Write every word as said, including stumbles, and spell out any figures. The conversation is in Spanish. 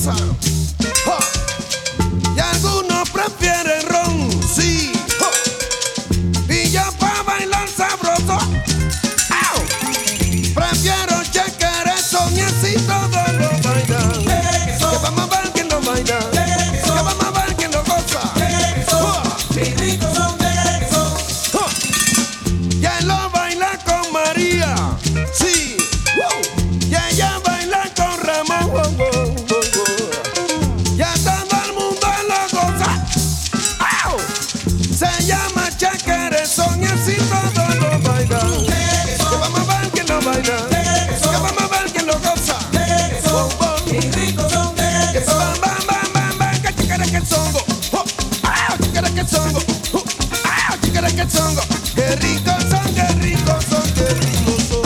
cosa. Ja. Y algunos prefieren ron, sí. Ja. Y yo pa' bailar sabroso, ¡au! Prefiero chequerezo y así todos lo bailan. Que vamos a ver quién lo baila, que vamos a ver quién lo goza. Mis ricos son de Ja. Y él lo baila con María, sí. Y ella baila con Ramón, wow, wow, wow, wow. Y a todo el mundo lo goza, ¡au! Se llama chequerezón y así todos lo bailan. Que vamos a ver quién lo baila, que vamos a ver quién lo goza. Wow, wow. Mis ricos son de Que bam, bam, bam, bam, bam, que chiquerequezongo. Oh, ah, chiquerequezongo. Oh, ah, chiquerequezongo. Qué ricos son, qué ricos son, qué ricos son.